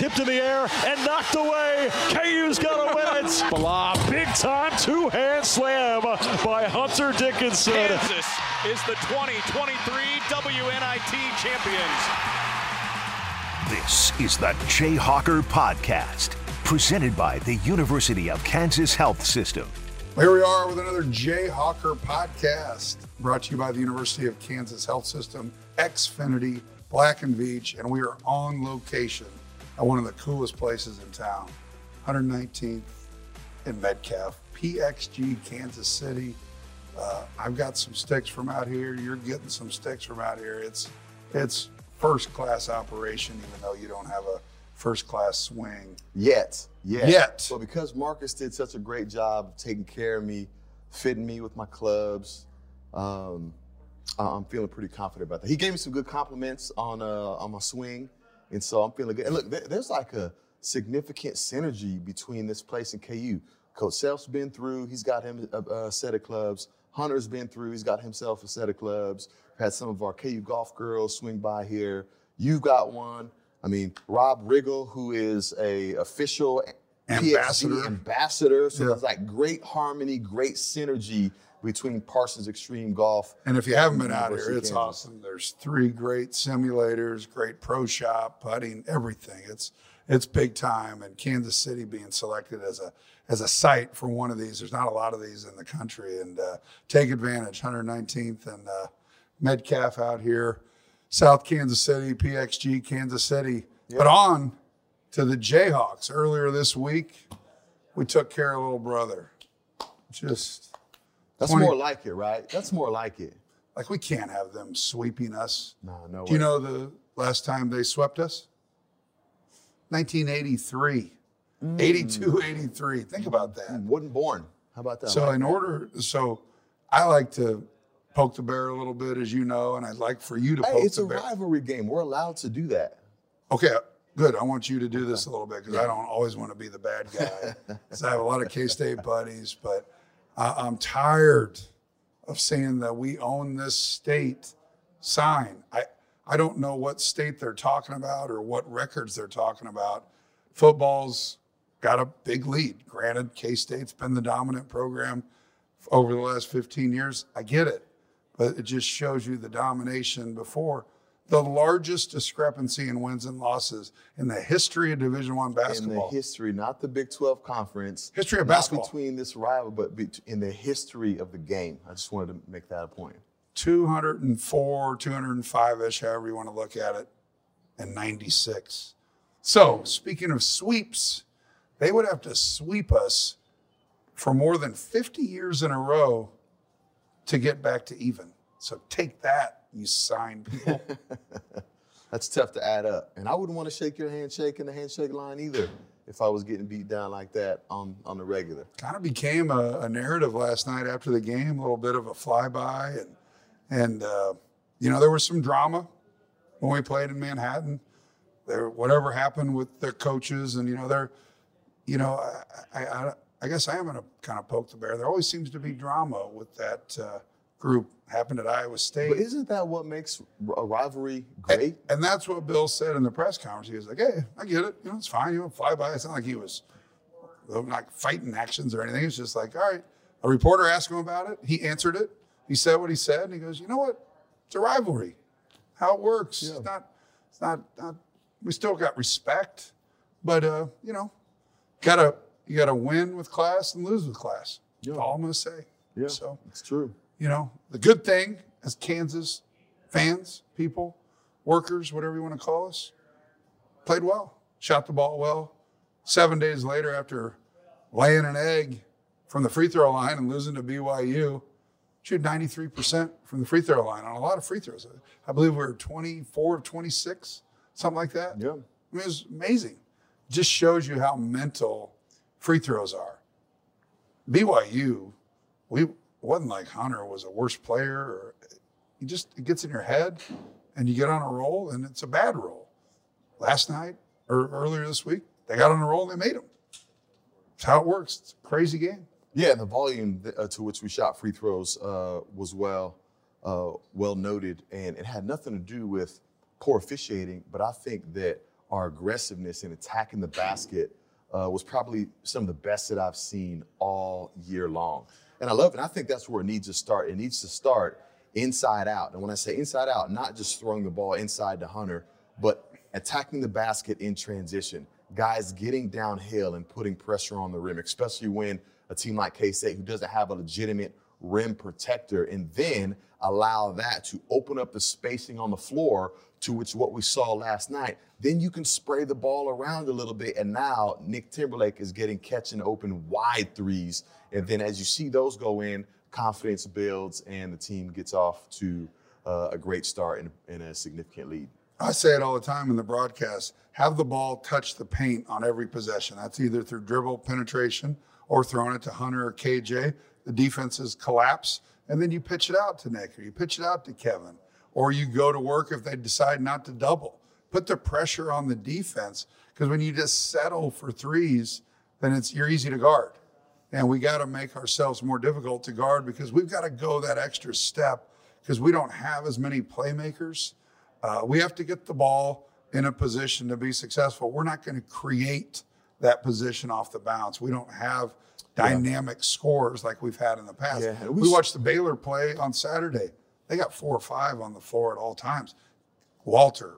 tipped in the air and knocked away. KU's going to win it. Blah, big time two-hand slam by Hunter Dickinson. Kansas is the 2023 WNIT champions. This is the Jayhawker Podcast, presented by the University of Kansas Health System. Here we are with another Jayhawker Podcast, brought to you by the University of Kansas Health System, Xfinity, Black & Veatch, and we are on location at one of the coolest places in town, 119th in Metcalf, PXG, Kansas City. I've got some sticks from out here. You're getting some sticks from out here. It's first-class operation, even though you don't have a first-class swing. Yet. Well, because Marcus did such a great job of taking care of me, fitting me with my clubs, I'm feeling pretty confident about that. He gave me some good compliments on my swing, and so I'm feeling good. And look, there's like a significant synergy between this place and KU. Coach Self's been through. He's got him a set of clubs. Hunter's been through. He's got himself a set of clubs. We've had some of our KU golf girls swing by here. You've got one. I mean, Rob Riggle, who is a official ambassador. So there's like great harmony, great synergy between Parsons Extreme Golf. And if you haven't been out here, it's awesome. There's 3 great simulators, great pro shop, putting, everything. It's big time. And Kansas City being selected as a site for one of these. There's not a lot of these in the country. And take advantage, 119th and Metcalf out here. South Kansas City, PXG, Kansas City. Yep. But on to the Jayhawks. Earlier this week, we took care of little brother. That's more like it, right? That's more like it. Like, we can't have them sweeping us. No. Do you know the last time they swept us? 1983. 82, 83. Think about that. Wasn't born. How about that? So I like to poke the bear a little bit, as you know, and I'd like for you to poke the bear. It's a rivalry game. We're allowed to do that. Okay, good. I want you to do this a little bit because I don't always want to be the bad guy. Because I have a lot of K-State buddies, but I'm tired of seeing that we own this state sign. I don't know what state they're talking about or what records they're talking about. Football's got a big lead. Granted, K-State's been the dominant program over the last 15 years. I get it. But it just shows you the domination before. The largest discrepancy in wins and losses in the history of Division I basketball. In the history, not the Big 12 conference. History of basketball. Not between this rival, but in the history of the game. I just wanted to make that a point. 204, 205-ish, however you want to look at it, and 96. So, speaking of sweeps, they would have to sweep us for more than 50 years in a row to get back to even. So take that, you sign people. That's tough to add up. And I wouldn't want to shake your handshake in the handshake line either if I was getting beat down like that on the regular. Kind of became a narrative last night after the game, a little bit of a flyby. And there was some drama when we played in Manhattan. Whatever happened with their coaches and, I guess I am going to kind of poke the bear. There always seems to be drama with that group. Happened at Iowa State. But isn't that what makes a rivalry great? And that's what Bill said in the press conference. He was like, hey, I get it. It's fine. Fly by. It's not like he was not fighting actions or anything. It's just like, all right. A reporter asked him about it. He answered it. He said what he said. And he goes, you know what? It's a rivalry. How it works. Yeah. It's not, we still got respect. But, you got to win with class and lose with class. Yeah. That's all I'm going to say. Yeah, so it's true. The good thing as Kansas fans, people, workers, whatever you want to call us, played well, shot the ball well. 7 days later, after laying an egg from the free throw line and losing to BYU, shoot 93% from the free throw line on a lot of free throws. I believe we were 24 of 26, something like that. Yeah. It was amazing. It just shows you how mental free throws are. BYU, wasn't like Hunter was a worse player. Or it gets in your head, and you get on a roll, and it's a bad roll. Last night or earlier this week, they got on a roll and they made them. That's how it works. It's a crazy game. Yeah, and the volume to which we shot free throws was well noted, and it had nothing to do with poor officiating, but I think that our aggressiveness in attacking the basket was probably some of the best that I've seen all year long. And I love it. I think that's where it needs to start. It needs to start inside out. And when I say inside out, not just throwing the ball inside to Hunter, but attacking the basket in transition. Guys getting downhill and putting pressure on the rim, especially when a team like K-State, who doesn't have a legitimate rim protector, and then allow that to open up the spacing on the floor to which what we saw last night. Then you can spray the ball around a little bit, and now Nick Timberlake is getting catching open wide threes. And then as you see those go in, confidence builds, and the team gets off to a great start and a significant lead. I say it all the time in the broadcast, have the ball touch the paint on every possession. That's either through dribble penetration or throwing it to Hunter or KJ. The defenses collapse, and then you pitch it out to Nick, or you pitch it out to Kevin, or you go to work if they decide not to double. Put the pressure on the defense, because when you just settle for threes, then you're easy to guard. And we got to make ourselves more difficult to guard, because we've got to go that extra step, because we don't have as many playmakers. We have to get the ball in a position to be successful. We're not going to create that position off the bounce. We don't have dynamic scores like we've had in the past. Yeah. We watched the Baylor play on Saturday. They got 4 or 5 on the floor at all times. Walter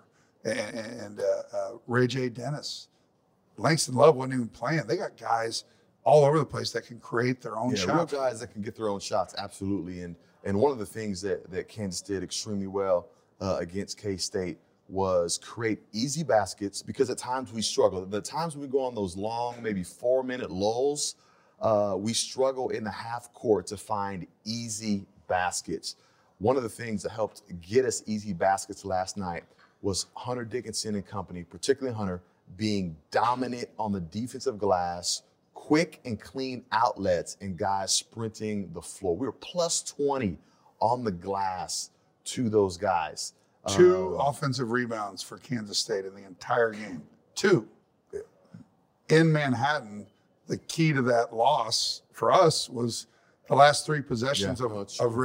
and Ray J. Dennis. Langston Love wasn't even playing. They got guys all over the place that can create their own shots. Real guys that can get their own shots, absolutely. And one of the things that Kansas did extremely well against K-State was create easy baskets, because at times we struggle. The times we go on those long, maybe 4-minute lulls, we struggle in the half court to find easy baskets. One of the things that helped get us easy baskets last night was Hunter Dickinson and company, particularly Hunter, being dominant on the defensive glass, quick and clean outlets, and guys sprinting the floor. We were plus 20 on the glass to those guys. 2 offensive rebounds for Kansas State in the entire game. 2. In Manhattan, the key to that loss for us was the last 3 possessions of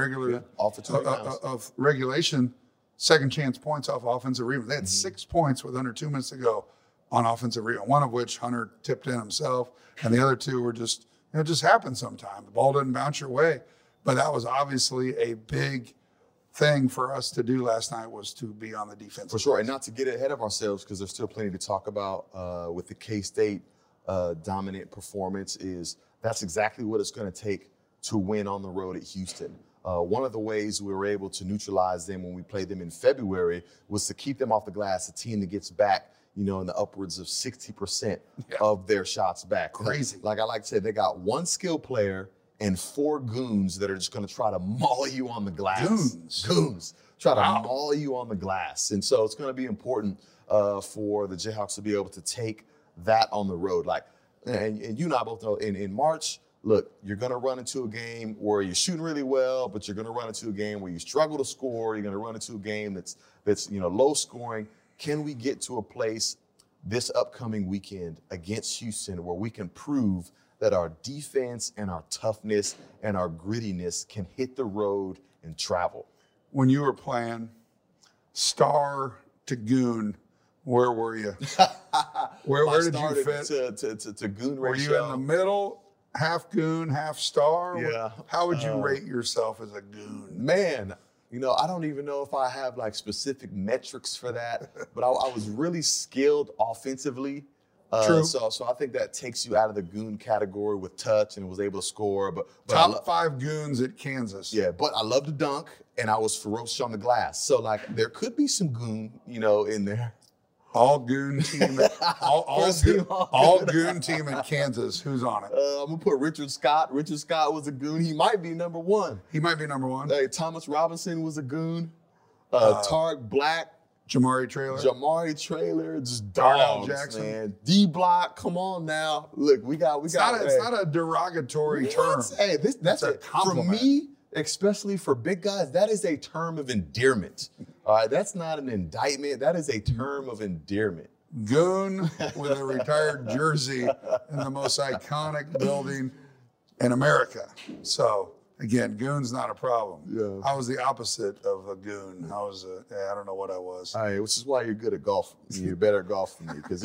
regulation, second chance points off offensive rebound. They had 6 points with under 2 minutes to go on offensive rebound, one of which Hunter tipped in himself, and the other 2 were just, it just happens sometimes. The ball doesn't bounce your way. But that was obviously a big thing for us to do last night, was to be on the defense. For sure, and not to get ahead of ourselves, because there's still plenty to talk about with the K-State dominant performance. That's exactly what it's going to take to win on the road at Houston. One of the ways we were able to neutralize them when we played them in February was to keep them off the glass, a team that gets back, in the upwards of 60% of their shots back. Crazy. Like I like to say, they got 1 skill player and 4 goons that are just going to try to maul you on the glass. Goons. Try to maul you on the glass. And so it's going to be important for the Jayhawks to be able to take that on the road. And you and I both know in March, look, you're going to run into a game where you're shooting really well, but you're going to run into a game where you struggle to score. You're going to run into a game that's low scoring. Can we get to a place this upcoming weekend against Houston where we can prove that our defense and our toughness and our grittiness can hit the road and travel? When you were playing star to goon, where were you? where did you fit? To goon ratio. Were you in the middle, half goon, half star? Yeah. How would you rate yourself as a goon? Man, I don't even know if I have specific metrics for that, but I was really skilled offensively. True. So I think that takes you out of the goon category with touch and was able to score. But top 5 goons at Kansas. Yeah, but I love to dunk, and I was ferocious on the glass. So there could be some goon, in there. All goon team. All goon team at Kansas. Who's on it? I'm gonna put Richard Scott. Richard Scott was a goon. He might be number 1. He might be number 1. Hey, Thomas Robinson was a goon. Tarek Black. Jamari Traylor, just dogs, Jackson. Man. D-Block, come on now. Look, we got. It's not a derogatory term. Hey, that's a compliment. For me, especially for big guys, that is a term of endearment. All right, that's not an indictment. That is a term of endearment. Goon with a retired jersey in the most iconic building in America. So Again, goon's not a problem. Yeah. I was the opposite of a goon. I was I don't know what I was. All right, which is why you're good at golf. You're better at golf than me. Because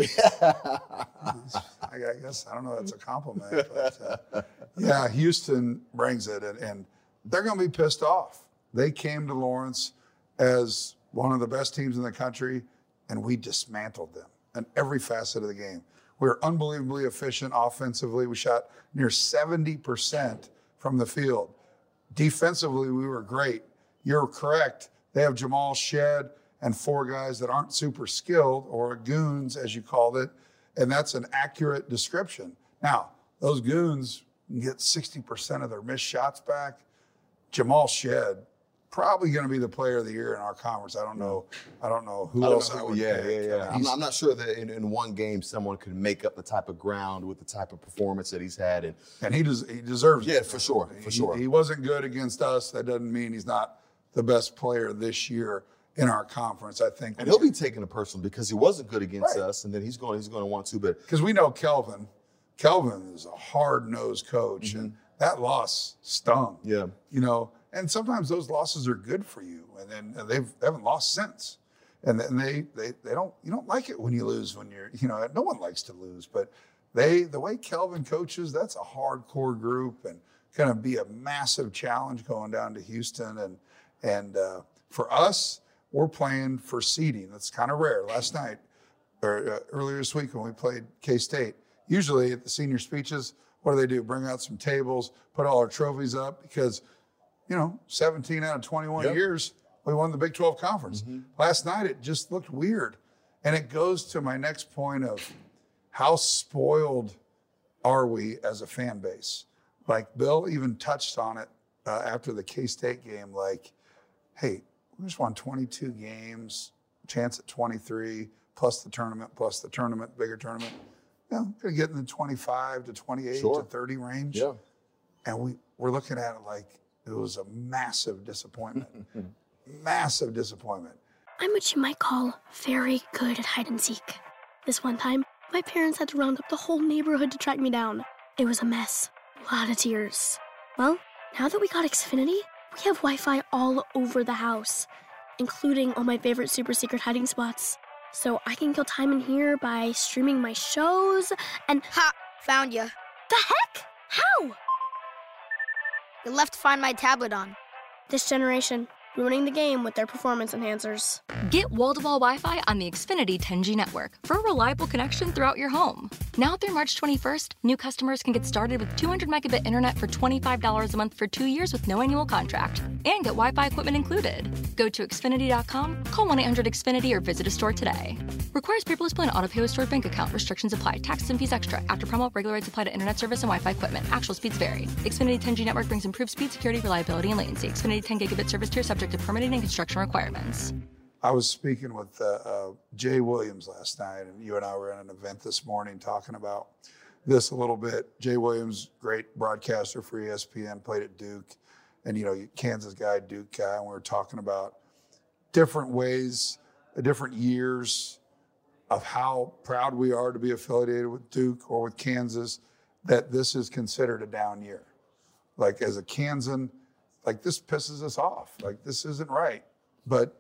I guess, I don't know, that's a compliment. But, yeah, Houston brings it, and they're going to be pissed off. They came to Lawrence as one of the best teams in the country, and we dismantled them in every facet of the game. We were unbelievably efficient offensively. We shot near 70% from the field. Defensively, we were great. You're correct. They have Jamal Shed and 4 guys that aren't super skilled, or goons, as you called it, and that's an accurate description. Now, those goons can get 60% of their missed shots back. Jamal Shed, probably going to be the player of the year in our conference. I don't know who else I would pick. I'm not sure that in one game someone could make up the type of ground with the type of performance that he's had. And he deserves it. Yeah, for sure. He wasn't good against us. That doesn't mean he's not the best player this year in our conference, I think. And he'll be taking it personal because he wasn't good against us, and then he's going to want to. But because we know Kelvin is a hard-nosed coach, and that loss stung. Yeah. And sometimes those losses are good for you, and then they haven't lost since. And they don't, you don't like it when you lose, when you're, no one likes to lose, but the way Kelvin coaches, that's a hardcore group and going to be a massive challenge going down to Houston. And for us, we're playing for seeding. That's kind of rare. Last night, or earlier this week when we played K-State, usually at the senior speeches, what do? Bring out some tables, put all our trophies up because, 17 out of 21 years, we won the Big 12 Conference. Mm-hmm. Last night, it just looked weird. And it goes to my next point of how spoiled are we as a fan base? Like Bill even touched on it after the K-State game, like, hey, we just won 22 games, chance at 23, plus the tournament, bigger tournament. Could get in the 25 to 28 to 30 range. Yeah. And we're looking at it like it was a massive disappointment. Massive disappointment. I'm what you might call very good at hide and seek. This one time, my parents had to round up the whole neighborhood to track me down. It was a mess. A lot of tears. Well, now that we got Xfinity, we have Wi-Fi all over the house, including all my favorite super secret hiding spots. So I can kill time in here by streaming my shows and... Ha! Found you. The heck? How? You left Find My tablet on. This generation, ruining the game with their performance enhancers. Get wall-to-wall Wi-Fi on the Xfinity 10G network for a reliable connection throughout your home. Now through March 21st, new customers can get started with 200 megabit internet for $25 a month for 2 years with no annual contract and get Wi-Fi equipment included. Go to Xfinity.com, call 1-800-XFINITY or visit a store today. Requires paperless plan, auto pay with stored bank account. Restrictions apply. Taxes and fees extra. After promo, regular rates apply to internet service and Wi-Fi equipment. Actual speeds vary. Xfinity 10G network brings improved speed, security, reliability, and latency. Xfinity 10 gigabit service tier subject to permitting and construction requirements. I was speaking with Jay Williams last night, and you and I were at an event this morning talking about this a little bit. Jay Williams, great broadcaster for ESPN, played at Duke, and Kansas guy, Duke guy, and we were talking about different ways, different years of how proud we are to be affiliated with Duke or with Kansas, that this is considered a down year. Like as a Kansan, like this pisses us off. Like this isn't right. But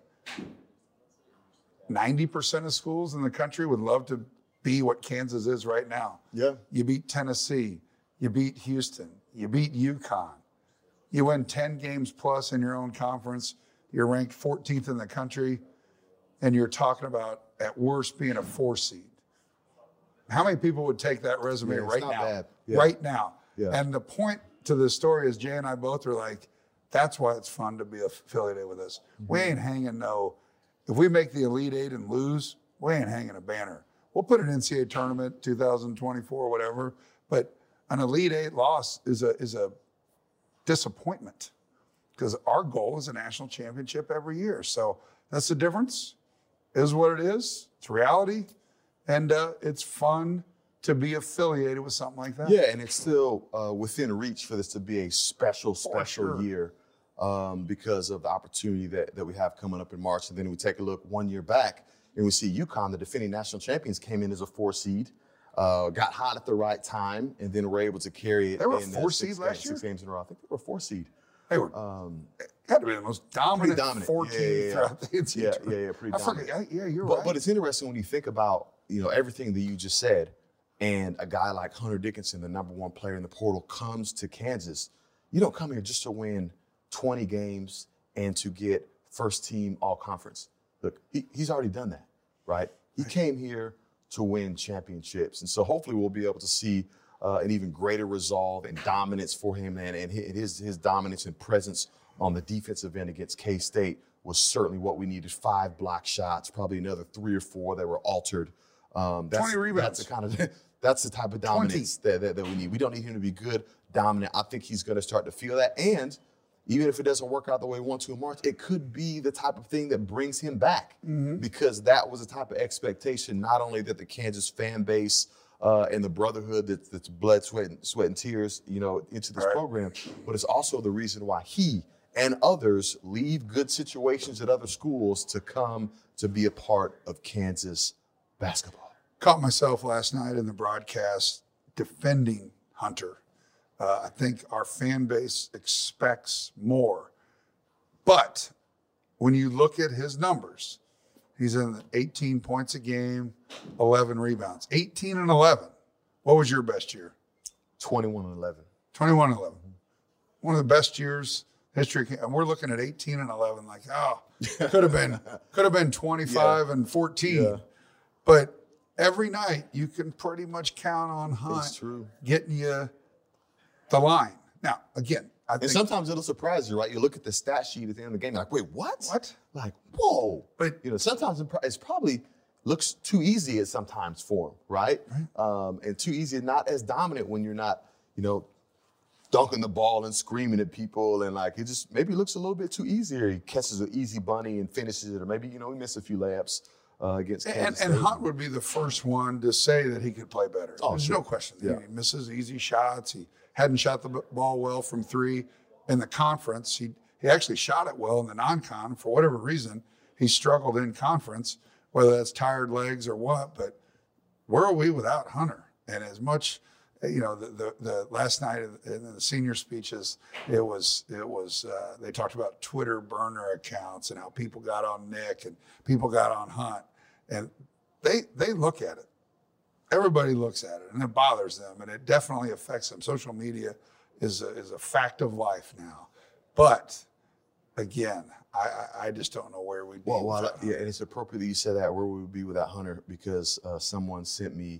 90% of schools in the country would love to be what Kansas is right now. Yeah. You beat Tennessee, you beat Houston, you beat UConn. You win 10 games plus in your own conference. You're ranked 14th in the country, and you're talking about, at worst, being a 4 seed. How many people would take that resume right now? Bad. Yeah. Right now. Yeah. And the point to this story is Jay and I both are like, that's why it's fun to be affiliated with us. Mm-hmm. We ain't hanging if we make the Elite Eight and lose, we ain't hanging a banner. We'll put an NCAA tournament, 2024, whatever, but an Elite Eight loss is a disappointment because our goal is a national championship every year. So that's the difference. It is what it is. It's reality. And it's fun to be affiliated with something like that. Yeah, and it's still within reach for this to be a special year because of the opportunity that we have coming up in March. And then we take a look 1 year back and we see UConn, the defending national champions, came in as a 4 seed, got hot at the right time, and then were able to carry it. They were 4 seed last year? 6 games in a row. I think they were 4 seed. They were had to be the most dominant 14 throughout the NCAA. Yeah, pretty dominant. You're right. But it's interesting when you think about, everything that you just said, and a guy like Hunter Dickinson, the number one player in the portal, comes to Kansas. You don't come here just to win 20 games and to get first team all conference. Look, he's already done that, right? He came here to win championships. And so hopefully we'll be able to see an even greater resolve and dominance for him. And his dominance and presence on the defensive end against K-State was certainly what we needed. 5 block shots, probably another 3 or 4 that were altered. 20 rebounds. That's the type of dominance that we need. We don't need him to be good, dominant. I think he's going to start to feel that. And even if it doesn't work out the way we want to in March, it could be the type of thing that brings him back, because that was the type of expectation, not only that the Kansas fan base and the brotherhood that's blood, sweat, and tears, into this program, but it's also the reason why he and others leave good situations at other schools to come to be a part of Kansas basketball. Caught myself last night in the broadcast defending Hunter. I think our fan base expects more. But when you look at his numbers, he's in 18 points a game, 11 rebounds. 18 and 11. What was your best year? 21 and 11. 21 and 11. One of the best years in history. And we're looking at 18 and 11 like, could have been 25 and 14. Yeah. But every night you can pretty much count on Hunt getting you the line. Now, again, I think sometimes it'll surprise you, right? You look at the stat sheet at the end of the game, you're like, wait, what? What? Like, whoa. But sometimes it's probably looks too easy at sometimes for him, right? And too easy, not as dominant when you're not, dunking the ball and screaming at people, and like it just maybe looks a little bit too easy. Or he catches an easy bunny and finishes it, or maybe we miss a few layups against Kansas State. And Hunt would be the first one to say that he could play better. There's no question. Yeah. He misses easy shots. He hadn't shot the ball well from 3 in the conference. He actually shot it well in the non-con. For whatever reason, he struggled in conference, whether that's tired legs or what. But where are we without Hunter? And as much, the last night in the senior speeches, it was they talked about Twitter burner accounts and how people got on Nick and people got on Hunt, and they look at it. Everybody looks at it, and it bothers them, and it definitely affects them. Social media is a fact of life now. But again, I just don't know where we'd be. And it's appropriate that you said that, where we would be without Hunter, because someone sent me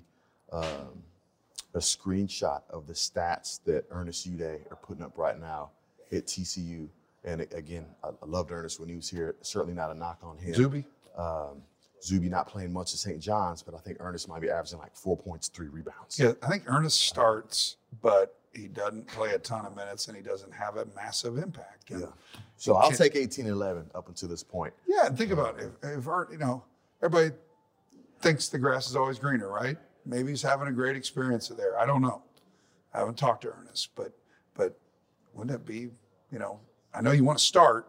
a screenshot of the stats that Ernest Uday are putting up right now at TCU. And again, I loved Ernest when he was here. Certainly not a knock on him. Zuby? Zuby not playing much at St. John's, but I think Ernest might be averaging like 4 points, 3 rebounds. Yeah, I think Ernest starts, but he doesn't play a ton of minutes and he doesn't have a massive impact. Yeah. So I'll take 18 and 11 up until this point. Yeah, and think about it. If everybody thinks the grass is always greener, right? Maybe he's having a great experience there. I don't know. I haven't talked to Ernest, but wouldn't it be, I know you want to start,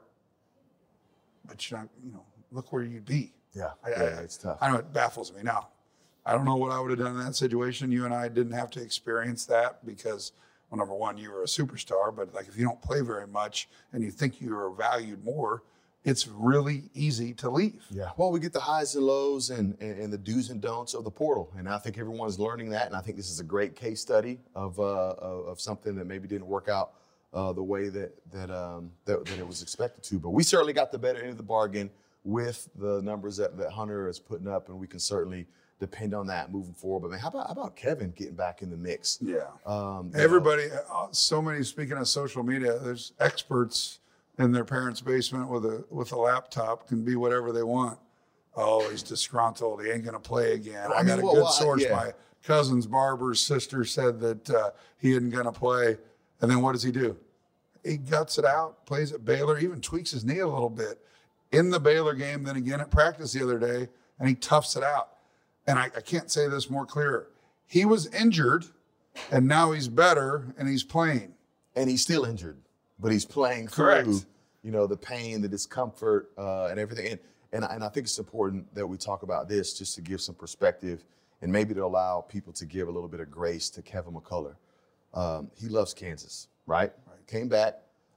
but you're not, look where you'd be. Yeah, it's tough. I know it baffles me. Now, I don't know what I would have done in that situation. You and I didn't have to experience that because, well, number one, you were a superstar, but like if you don't play very much and you think you are valued more, it's really easy to leave. Yeah. Well, we get the highs and lows and the do's and don'ts of the portal, and I think everyone's learning that. And I think this is a great case study of something that maybe didn't work out the way that it was expected to. But we certainly got the better end of the bargain with the numbers that Hunter is putting up, and we can certainly depend on that moving forward. But man, how about Kevin getting back in the mix? Yeah. Everybody, so many. Speaking of social media, there's experts in their parents' basement with a laptop, can be whatever they want. Oh, he's disgruntled. He ain't going to play again. I got a good source. Yeah. My cousin's barber's sister said that he isn't going to play. And then what does he do? He guts it out, plays at Baylor, even tweaks his knee a little bit in the Baylor game, then again at practice the other day, and he toughs it out. And I can't say this more clear. He was injured, and now he's better, and he's playing. And he's still injured. But he's playing through, the pain, the discomfort, and everything. And I think it's important that we talk about this just to give some perspective and maybe to allow people to give a little bit of grace to Kevin McCullough. He loves Kansas, right? Came back.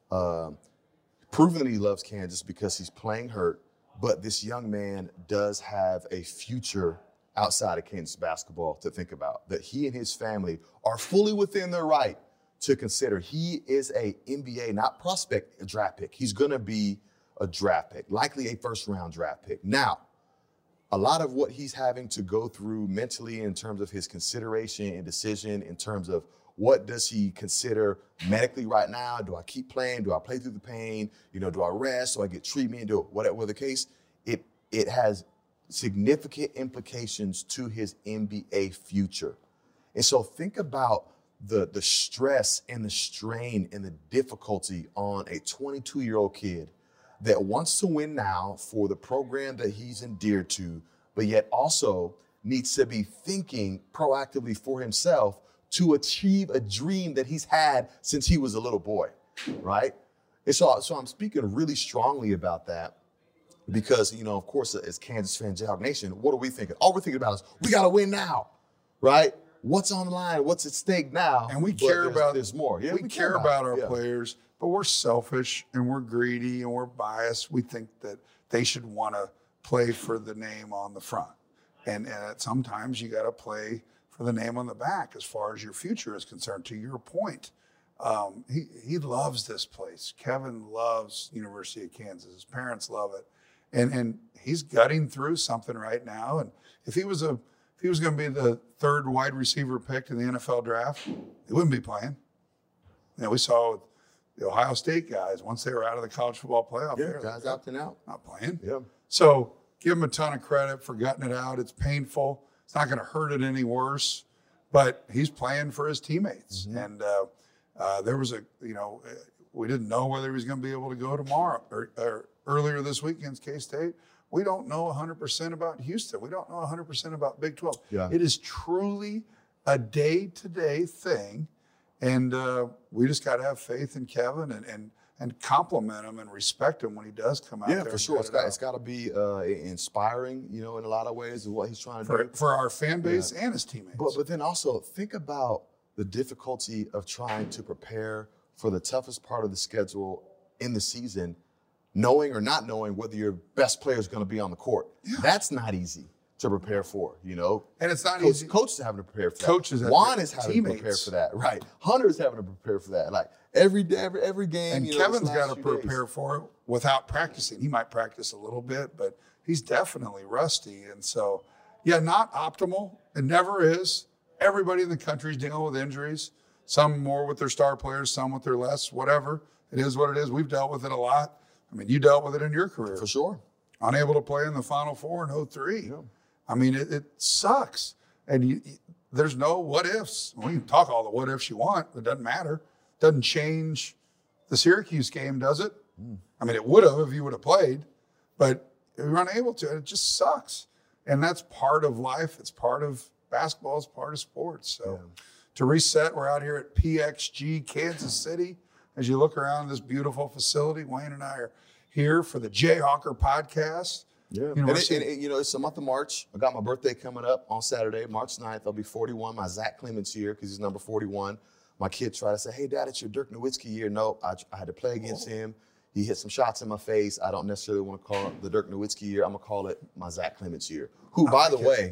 proven that he loves Kansas because he's playing hurt. But this young man does have a future outside of Kansas basketball to think about, that he and his family are fully within their right to consider. He is a NBA, not prospect, a draft pick. He's going to be a draft pick, likely a first-round draft pick. Now, a lot of what he's having to go through mentally in terms of his consideration and decision, in terms of what does he consider medically right now? Do I keep playing? Do I play through the pain? Do I rest? Do I get treatment? Do whatever the case? It has significant implications to his NBA future. And so think about the stress and the strain and the difficulty on a 22-year-old kid that wants to win now for the program that he's endeared to, but yet also needs to be thinking proactively for himself to achieve a dream that he's had since he was a little boy, right? And so I'm speaking really strongly about that because, of course, as Kansas fans, Jayhawk Nation, what are we thinking? All we're thinking about is we got to win now, right? What's on the line? What's at stake now? And we care about there's more. Yeah, we care about our players, but we're selfish and we're greedy and we're biased. We think that they should want to play for the name on the front, and sometimes you got to play for the name on the back as far as your future is concerned. To your point, he loves this place. Kevin loves University of Kansas. His parents love it, and he's gutting through something right now. And if he was going to be the third wide receiver picked in the NFL draft, he wouldn't be playing. We saw with the Ohio State guys, once they were out of the college football playoff, guys opting out, not playing. Yeah. So give him a ton of credit for gutting it out. It's painful. It's not going to hurt it any worse, but he's playing for his teammates. Mm-hmm. And there was we didn't know whether he was going to be able to go tomorrow or earlier this week against K-State. We don't know 100% about Houston. We don't know 100% about Big 12. Yeah. It is truly a day-to-day thing, and we just got to have faith in Kevin and compliment him and respect him when he does come out there. Yeah, for sure. It's got to be inspiring, in a lot of ways of what he's trying to do. For our fan base and his teammates. But then also think about the difficulty of trying to prepare for the toughest part of the schedule in the season, knowing or not knowing whether your best player is going to be on the court. Yeah. That's not easy to prepare for, And it's not easy. Coaches are having to prepare for that. Coaches Juan is having to prepare for that. Right. Hunter is having to prepare for that. Like every day, every game. And Kevin's got to prepare for it without practicing. He might practice a little bit, but he's definitely rusty. And so, not optimal. It never is. Everybody in the country is dealing with injuries. Some more with their star players, some with their less, whatever. It is what it is. We've dealt with it a lot. I mean, you dealt with it in your career. For sure. Unable to play in the Final Four in 2003. Yeah. I mean, it sucks. And there's no what ifs. We can talk all the what ifs you want. It doesn't matter. It doesn't change the Syracuse game, does it? I mean, it would have if you would have played, but we were unable to. It just sucks. And that's part of life. It's part of basketball. It's part of sports. So to reset, we're out here at PXG Kansas City. As you look around this beautiful facility, Wayne and I are here for the Jayhawker podcast. Yeah, and it's the month of March. I got my birthday coming up on Saturday, March 9th. I'll be 41. My Zach Clemens year because he's number 41. My kids try to say, hey, Dad, it's your Dirk Nowitzki year. No, I had to play against him. He hit some shots in my face. I don't necessarily want to call it the Dirk Nowitzki year. I'm going to call it my Zach Clemens year, who, by the way,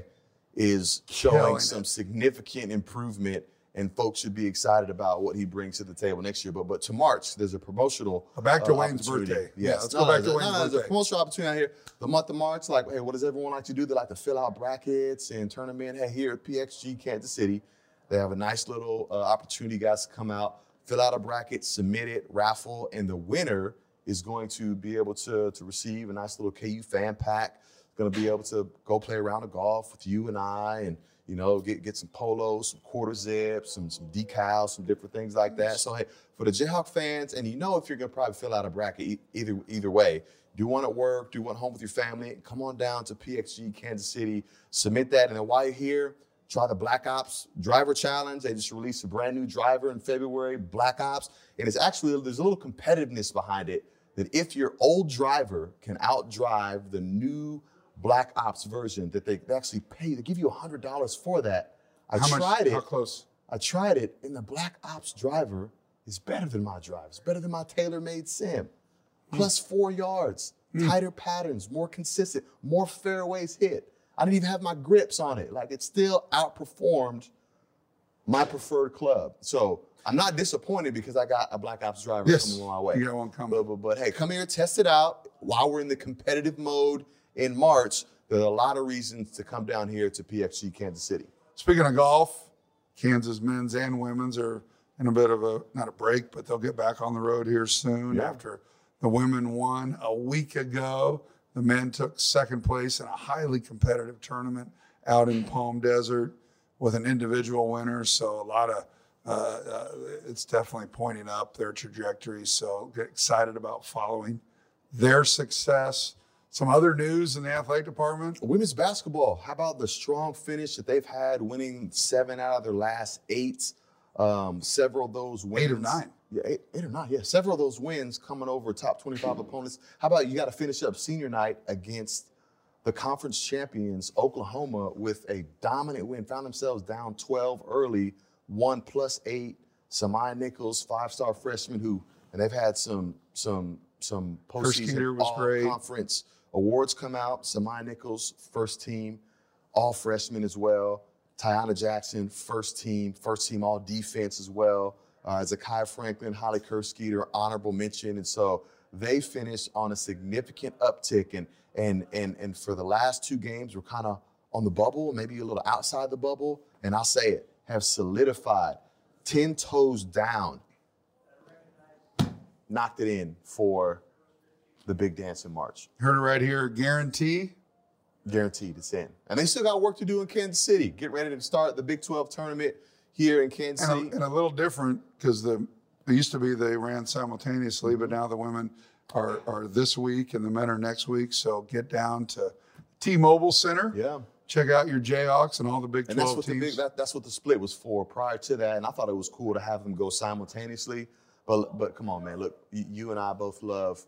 is showing some significant improvement, and folks should be excited about what he brings to the table next year. But to March, there's a promotional back to Wayne's birthday. Yes. Let's go back to Wayne's birthday. There's a promotional opportunity out here. The month of March, like, hey, what does everyone like to do? They like to fill out brackets and turn them in. Hey, here at PXG Kansas City, they have a nice little opportunity, guys, to come out, fill out a bracket, submit it, raffle, and the winner is going to be able to receive a nice little KU fan pack. Going to be able to go play around the golf with you and I, and get some polos, some quarter zips, some decals, some different things like that. So, hey, for the Jayhawk fans, and if you're going to probably fill out a bracket either way, do one at work, do one home with your family, come on down to PXG Kansas City, submit that, and then while you're here, try the Black Ops Driver Challenge. They just released a brand new driver in February, Black Ops, and it's actually, there's a little competitiveness behind it, that if your old driver can outdrive the new Black Ops version, that they actually pay. They give you $100 for that. How close? I tried it, and the Black Ops driver is better than my drive. It's better than my tailor-made sim. Plus 4 yards, tighter patterns, more consistent, more fairways hit. I didn't even have my grips on it. Like, it still outperformed my preferred club. So I'm not disappointed because I got a Black Ops driver coming my way. You got one coming. But hey, come here, test it out. While we're in the competitive mode in March, there are a lot of reasons to come down here to PXG Kansas City. Speaking of golf, Kansas men's and women's are in a bit of not a break, but they'll get back on the road here soon after the women won a week ago. The men took second place in a highly competitive tournament out in Palm Desert with an individual winner. So a lot of it's definitely pointing up their trajectory. So get excited about following their success. Some other news in the athletic department. Women's basketball, how about the strong finish that they've had, winning 7 out of their last 8? Several of those wins. 8 of 9. Yeah, 8 or 9, yeah. Several of those wins coming over top 25 opponents. How about you got to finish up senior night against the conference champions, Oklahoma, with a dominant win. Found themselves down 12 early, 1 plus 8. Samaya Nichols, 5-star freshman and they've had some postseason all-conference awards come out. Samaya Nichols, first team, all freshmen as well. Tiana Jackson, first team all defense as well. Zakiya Franklin, Holly Kerskeeter, honorable mention. And so they finished on a significant uptick. And for the last 2 games, we're kind of on the bubble, maybe a little outside the bubble. And I'll say it, have solidified 10 toes down, knocked it in for the big dance in March. Heard it right here. Guaranteed it's in. And they still got work to do in Kansas City. Get ready to start the Big 12 tournament here in Kansas City. And a little different because it used to be they ran simultaneously, but now the women are this week and the men are next week. So get down to T-Mobile Center. Yeah. Check out your Jayhawks and all the Big 12 teams. That's what the split was for prior to that. And I thought it was cool to have them go simultaneously. But come on, man. Look, you and I both love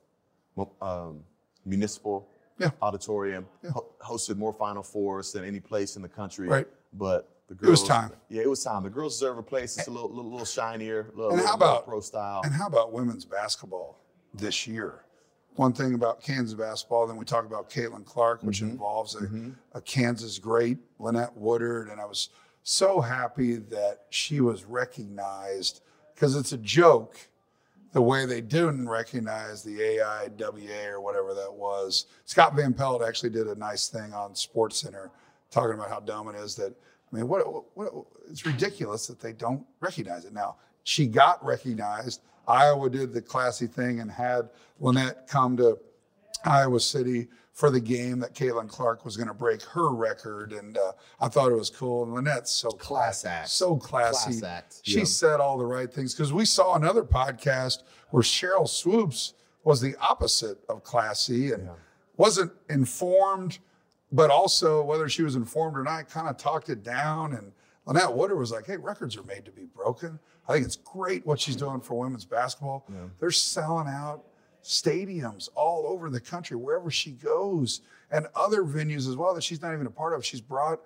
Municipal Auditorium. Yeah. Hosted more Final Fours than any place in the country. Right. But the girls, it was time. Yeah, it was time. The girls deserve a place. It's a little shinier, a little pro style. And how about women's basketball this year? One thing about Kansas basketball, then we talk about Caitlin Clark, which involves a Kansas great, Lynette Woodard. And I was so happy that she was recognized because it's a joke the way they didn't recognize the AIWA or whatever that was. Scott Van Pelt actually did a nice thing on SportsCenter talking about how dumb it is that, I mean, what it's ridiculous that they don't recognize it. Now, she got recognized. Iowa did the classy thing and had Lynette come to Iowa City for the game that Caitlin Clark was going to break her record. And I thought it was cool. And Lynette's so classy. So classy. She said all the right things. Because we saw another podcast where Cheryl Swoops was the opposite of classy and wasn't informed, but also whether she was informed or not, kind of talked it down. And Lynette Woodard was like, hey, records are made to be broken. I think it's great what she's doing for women's basketball. Yeah. They're selling out stadiums all over the country, wherever she goes, and other venues as well that she's not even a part of. She's brought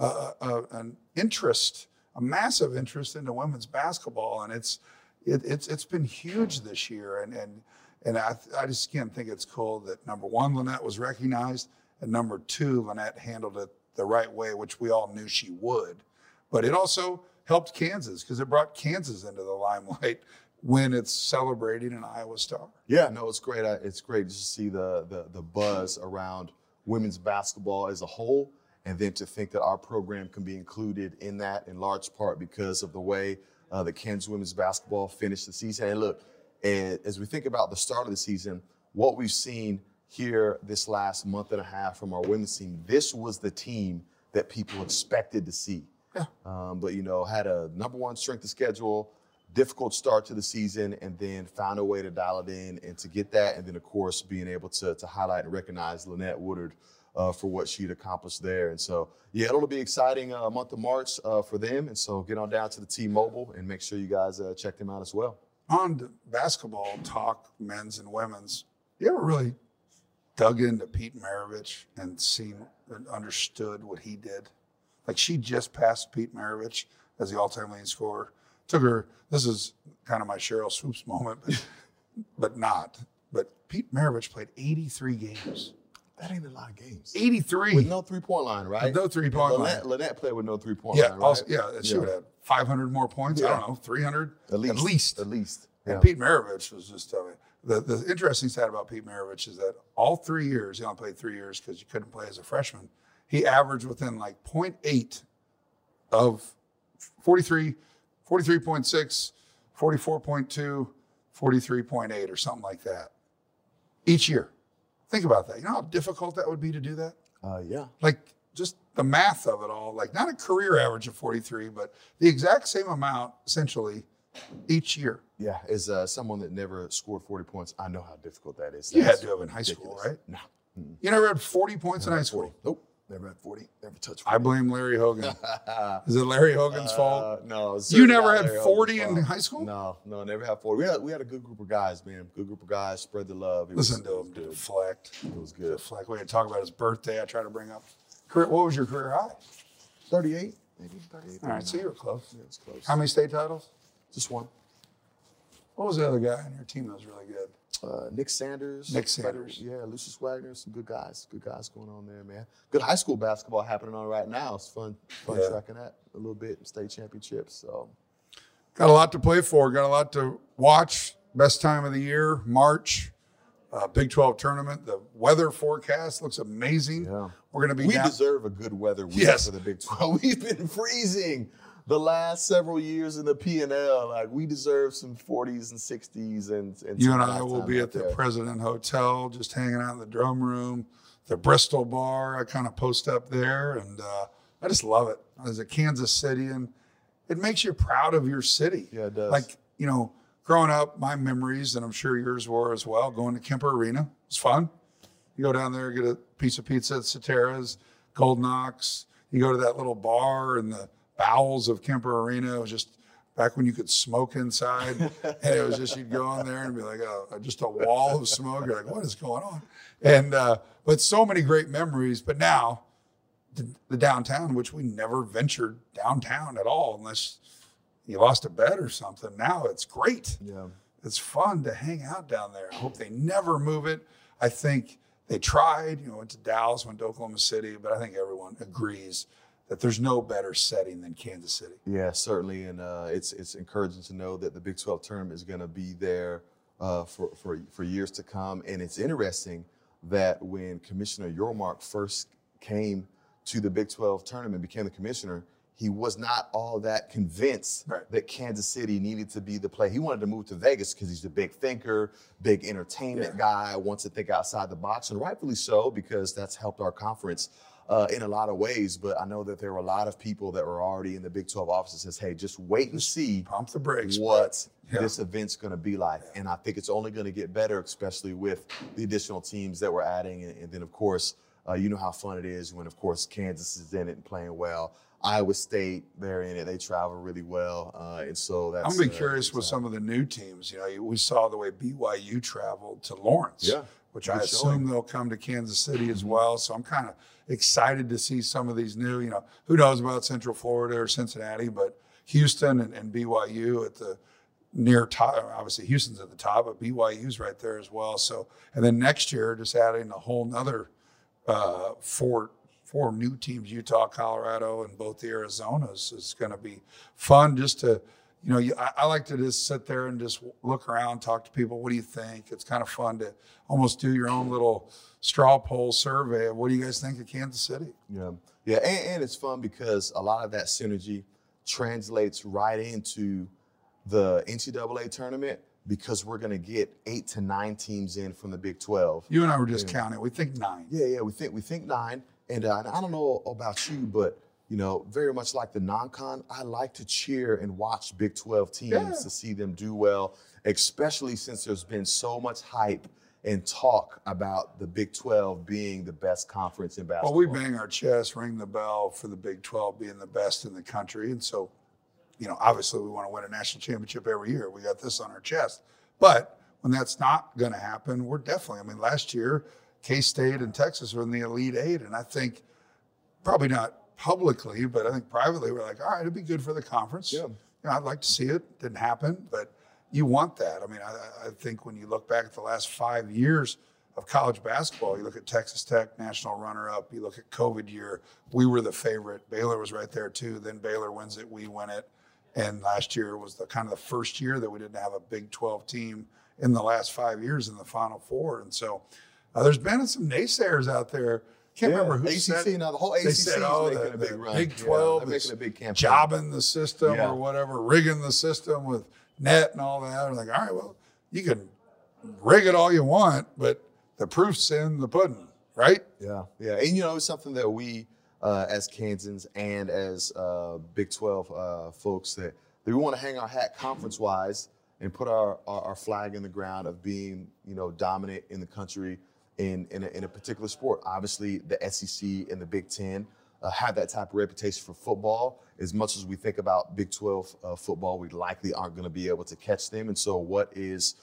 an interest, a massive interest into women's basketball, and it's been huge this year. And I just can't think it's cool that, number one, Lynette was recognized, and number two, Lynette handled it the right way, which we all knew she would. But it also helped Kansas because it brought Kansas into the limelight when it's celebrating an Iowa Star. Yeah, no, it's great. It's great to see the buzz around women's basketball as a whole, and then to think that our program can be included in that in large part because of the way the Kansas women's basketball finished the season. And look, as we think about the start of the season, what we've seen here this last month and a half from our women's team, this was the team that people expected to see. Yeah. But, had a number one strength of schedule, difficult start to the season, and then found a way to dial it in and to get that. And then, of course, being able to highlight and recognize Lynette Woodard for what she'd accomplished there. And so, yeah, it'll be exciting month of March for them. And so get on down to the T-Mobile and make sure you guys check them out as well. On basketball talk, men's and women's, you ever really dug into Pete Maravich and seen and understood what he did? Like, she just passed Pete Maravich as the all-time leading scorer took her. This is kind of my Cheryl Swoops moment, but not. But Pete Maravich played 83 games. That ain't a lot of games. 83. With no three-point line, right? With no three-point line. Lynette played with no three-point line, right? Also, she would have 500 more points. I don't know, 300? At least. Yeah. And Pete Maravich was just, the interesting stat about Pete Maravich is that all 3 years, he only played 3 years because you couldn't play as a freshman, he averaged within like 0.8 of 43, 43.6, 44.2, 43.8 or something like that each year. Think about that. You know how difficult that would be to do that? Yeah. Like just the math of it all, like not a career average of 43, but the exact same amount essentially each year. Yeah, as someone that never scored 40 points, I know how difficult that is. You had to have in high school, right? No. You never had 40 points in high school? 40. Nope. Never had 40. Never touched 40. I blame Larry Hogan. Is it Larry Hogan's fault? No. You never had 40 in high school? No, never had 40. We had a good group of guys, man. Good group of guys. Spread the love. Listen to him deflect. It was good. Deflect. We had to talk about his birthday. I tried to bring up. What was your career high? 38, maybe 38. All right, so you were close. Yeah, it was close. How many state titles? Just one. What was the other guy on your team that was really good? Nick Sanders. Yeah, Lucius Wagner. Some good guys. Good guys going on there, man. Good high school basketball happening on right now. It's fun tracking that a little bit. State championships. So got a lot to play for. Got a lot to watch. Best time of the year, March. Big 12 tournament. The weather forecast looks amazing. Yeah. We're going to be. We deserve a good weather week for the Big 12. We've been freezing the last several years in the P&L. Like we deserve some 40s and 60s and you and I will be at the President Hotel, just hanging out in the drum room, the Bristol bar. I kind of post up there, and I just love it. I was at Kansas City, and it makes you proud of your city. Yeah, it does. Like growing up, my memories, and I'm sure yours were as well. Going to Kemper Arena was fun. You go down there, get a piece of pizza at Cetera's, Golden Ox. You go to that little bar in the bowels of Kemper Arena. It was just back when you could smoke inside. And it was just, you'd go in there and be like, just a wall of smoke. You're like, what is going on? And, but so many great memories. But now the downtown, which we never ventured downtown at all, unless you lost a bet or something. Now it's great. Yeah. It's fun to hang out down there. I hope they never move it. I think they tried, went to Dallas, went to Oklahoma City, but I think everyone agrees that there's no better setting than Kansas City. Yeah, certainly, and it's encouraging to know that the Big 12 tournament is going to be there for years to come. And it's interesting that when Commissioner Yormark first came to the Big 12 tournament, became the commissioner, he was not all that convinced that Kansas City needed to be the play. He wanted to move to Vegas because he's a big thinker, big entertainment guy, wants to think outside the box, and rightfully so, because that's helped our conference in a lot of ways. But I know that there were a lot of people that were already in the Big 12 office that says, hey, just wait and see pump the brakes, what this event's going to be like. And I think it's only going to get better, especially with the additional teams that we're adding. And then, of course, you know how fun it is when, of course, Kansas is in it and playing well. Iowa State, they're in it. They travel really well. And so that's... I'm going to be curious with some of the new teams. We saw the way BYU traveled to Lawrence, which I assume they'll come to Kansas City as well. So I'm kind of excited to see some of these new, who knows about Central Florida or Cincinnati, but Houston and BYU at the near top. Obviously, Houston's at the top, but BYU's right there as well. So, and then next year, just adding a whole nother four new teams, Utah, Colorado, and both the Arizonas, is going to be fun just to, I like to just sit there and just look around, talk to people. What do you think? It's kind of fun to almost do your own little straw poll survey of what do you guys think of Kansas City? Yeah, and it's fun because a lot of that synergy translates right into the NCAA tournament because we're going to get 8 to 9 teams in from the Big 12. You and I were just counting. We think 9. Yeah, we think 9. And I don't know about you, but, very much like the non-con, I like to cheer and watch Big 12 teams to see them do well, especially since there's been so much hype and talk about the Big 12 being the best conference in basketball. Well, we bang our chest, ring the bell for the Big 12 being the best in the country. And so, obviously we want to win a national championship every year. We got this on our chest. But when that's not going to happen, we're definitely, last year, K-State and Texas were in the Elite Eight. And I think probably not publicly, but I think privately we're like, all right, it'd be good for the conference. Yeah. I'd like to see it. Didn't happen, but you want that. I mean, I think when you look back at the last 5 years of college basketball, you look at Texas Tech, national runner-up, you look at COVID year, we were the favorite. Baylor was right there too. Then Baylor wins it, we win it. And last year was the kind of the first year that we didn't have a Big 12 team in the last 5 years in the Final Four. And so there's been some naysayers out there. Can't remember who said now the whole ACC is making a big run. Big 12 making a big campaign. Jobbing the system or whatever, rigging the system with net and all that. I'm like, all right, well, you can rig it all you want, but the proof's in the pudding, right? Yeah. And, it's something that we, as Kansans and as Big 12 folks, that we want to hang our hat conference-wise and put our flag in the ground of being, dominant in the country in a particular sport. Obviously, the SEC and the Big Ten have that type of reputation for football. As much as we think about Big 12 football, we likely aren't going to be able to catch them. And so what is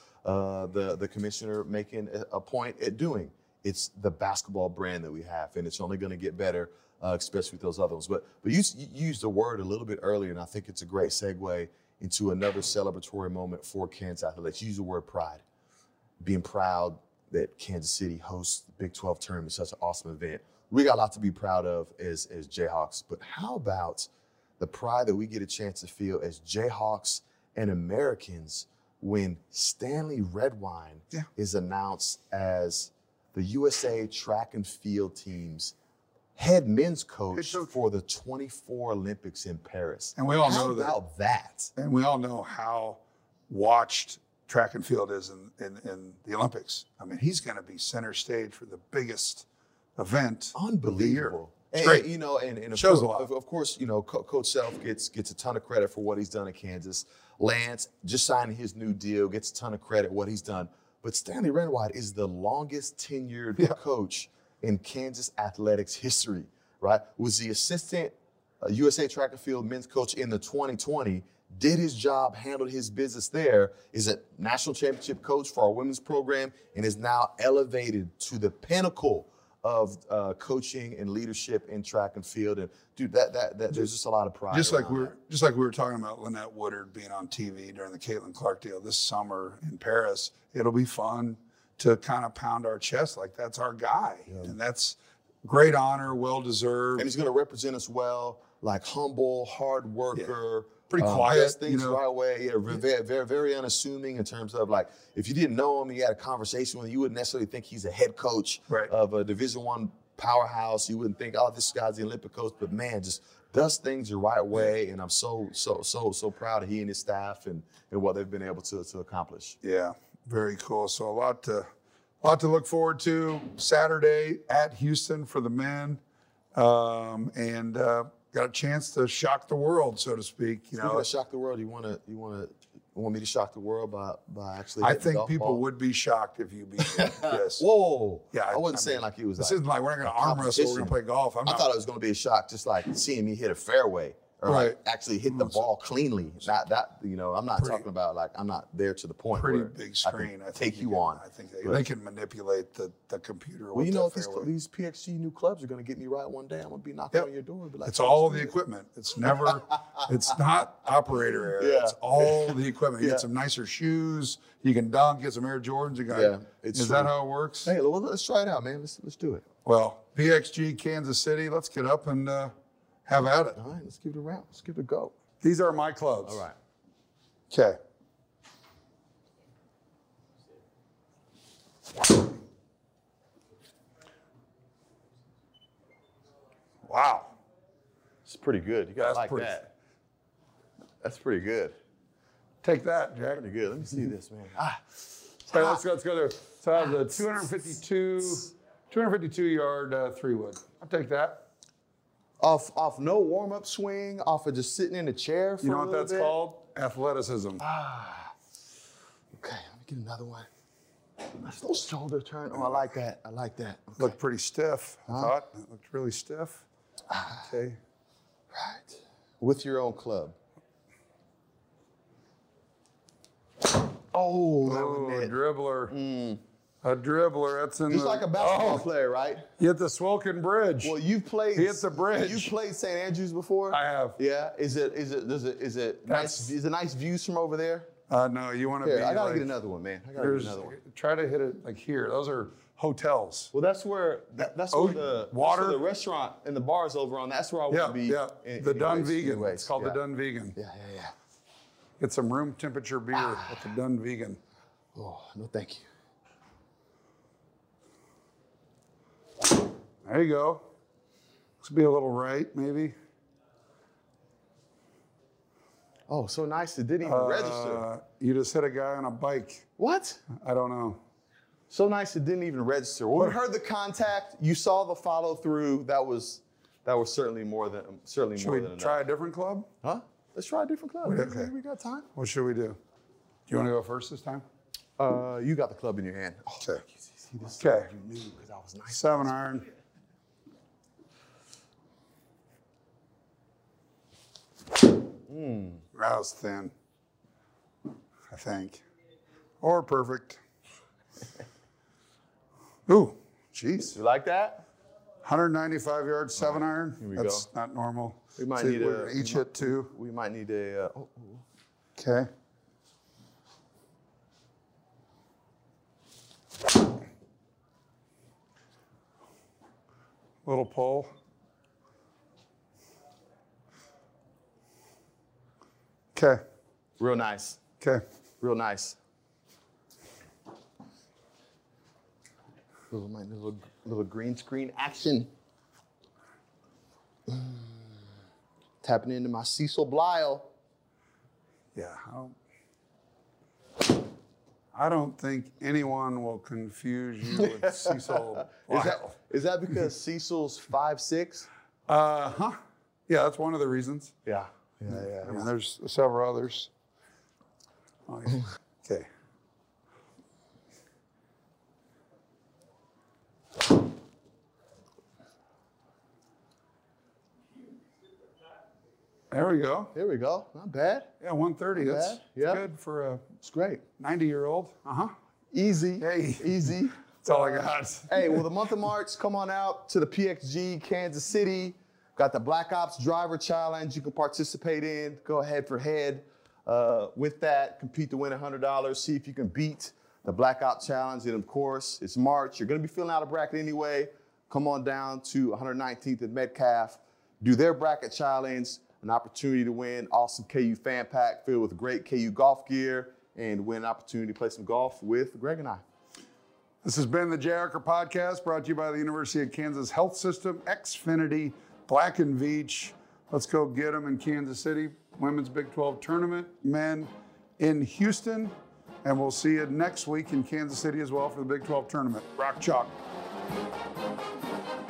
the commissioner making a point at doing? It's the basketball brand that we have, and it's only going to get better, especially with those other ones. But you used the word a little bit earlier, and I think it's a great segue into another celebratory moment for Kansas Athletics. You use the word pride. Being proud that Kansas City hosts the Big 12 tournament, such an awesome event. We got a lot to be proud of as Jayhawks, but how about the pride that we get a chance to feel as Jayhawks and Americans when Stanley Redwine is announced as the USA track and field team's head men's coach for the 24 Olympics in Paris. And we all how know about that. And we all know how watched track and field is in the Olympics. I mean, he's going to be center stage for the biggest event of the year. It's great. And shows a lot. Of course, Coach Self gets a ton of credit for what he's done at Kansas. Lance just signing his new deal, gets a ton of credit what he's done. But Stanley Redwine is the longest tenured coach in Kansas athletics history, right? Was the assistant USA track and field men's coach in the 2020, did his job, handled his business there, is a national championship coach for our women's program, and is now elevated to the pinnacle of coaching and leadership in track and field. And dude, that there's just a lot of pride. Just like we were talking about Lynette Woodard being on TV during the Caitlin Clark deal this summer in Paris. It'll be fun to kind of pound our chest like that's our guy, and that's great honor, well deserved. And he's going to represent us well, like humble, hard worker. Pretty quiet, does things right away. Very, very, very unassuming in terms of, like, if you didn't know him, you had a conversation with him, you wouldn't necessarily think he's a head coach of a Division I powerhouse. You wouldn't think, oh, this guy's the Olympic coach, but man, just does things the right way. And I'm so proud of he and his staff and what they've been able to accomplish. Yeah, very cool. So a lot to look forward to Saturday at Houston for the men, and got a chance to shock the world, so to speak. Speaking of shock the world, you want me to shock the world by actually? I think people would be shocked if you beat them. Yes. Whoa. Yeah. I wasn't saying like he was. This isn't like we're not going to arm wrestle. We're going to play golf. I thought it was going to be a shock, just like seeing me hit a fairway. Or like actually hit the ball cleanly. Not that, I'm not talking about like I'm not there to the point pretty where big screen. I take you on. I think they can manipulate the computer. Well, these PXG new clubs are going to get me right one day. I'm going to be knocking on your door. Be like, it's all the equipment. It's never, it's not operator error. It's all the equipment. You get some nicer shoes. You can dunk, get some Air Jordans. Is that how it works? Hey, well, let's try it out, man. Let's do it. Well, PXG Kansas City, let's get up and have at it. All right, let's give it a round. Let's give it a go. These are my clubs. All right. Okay. Wow. It's pretty good. You got to like that. That's pretty good. Take that, Jack. Pretty good. Let me see this, man. Okay, let's go there. So I have the 252 yard 3-wood. I'll take that. Off no warm-up swing, off of just sitting in a chair for a little bit. You know what that's called? Athleticism. Okay, let me get another one. Nice little shoulder turn. Oh, I like that. Okay. Looked pretty stiff, I thought. It looked really stiff. Okay. Right. With your own club. Oh, that was it. Dribbler. A dribbler. That's in Just like a basketball player, right? You hit the Swilken Bridge. Well, you've played. He hit the bridge. You've played St. Andrews before. I have. Yeah. Is it nice views from over there? No, you want to be. I gotta like, get another one, man. I gotta get another one. Try to hit it like here. Those are hotels. Well, that's where the water, that's where the restaurant and the bars over on. That's where I want to be. Yeah, the Dun Vegan. It's called the Dun Vegan. Yeah. Get some room temperature beer at the Dun Vegan. Oh no, thank you. There you go. This will be a little right, maybe. Oh, so nice. It didn't even register. You just hit a guy on a bike. What? I don't know. So nice it didn't even register. When we heard the contact, you saw the follow through. That was certainly more than Should we enough. try a different club? Huh? Let's try a different club. Okay. We got time. What should we do? Do you want to go first this time? You got the club in your hand. Okay. Okay. You knew because I was nice. 7 iron. That was thin, I think. Or perfect. Ooh, jeez. You like that? 195 yards, 7 iron. Here we That's go. not normal. We might need each hit 2. We might need a. Okay. Little pull. Okay. Real nice. Okay. Real nice. Little green screen action. Tapping into my Cecil Blyle. Yeah. I don't think anyone will confuse you with Cecil Blyle. Is that because Cecil's 5'6"? Yeah, that's one of the reasons. Yeah. I mean, there's several others. Oh, yeah. Okay. There we go. There we go. Not bad. Yeah, 130. That's good for a It's great. 90-year-old. Easy. Hey. Easy. That's all I got. Hey, well, the month of March, come on out to the PXG, Kansas City. Got the Black Ops Driver Challenge you can participate in. Go head for head with that. Compete to win $100. See if you can beat the Black Ops Challenge. And, of course, it's March. You're going to be filling out a bracket anyway. Come on down to 119th at Metcalf. Do their bracket challenge. An opportunity to win awesome KU fan pack filled with great KU golf gear and win an opportunity to play some golf with Greg and I. This has been the Jay Archer Podcast, brought to you by the University of Kansas Health System, Xfinity, Black & Veatch. Let's go get them in Kansas City. Women's Big 12 Tournament, men in Houston. And we'll see you next week in Kansas City as well for the Big 12 Tournament. Rock chalk.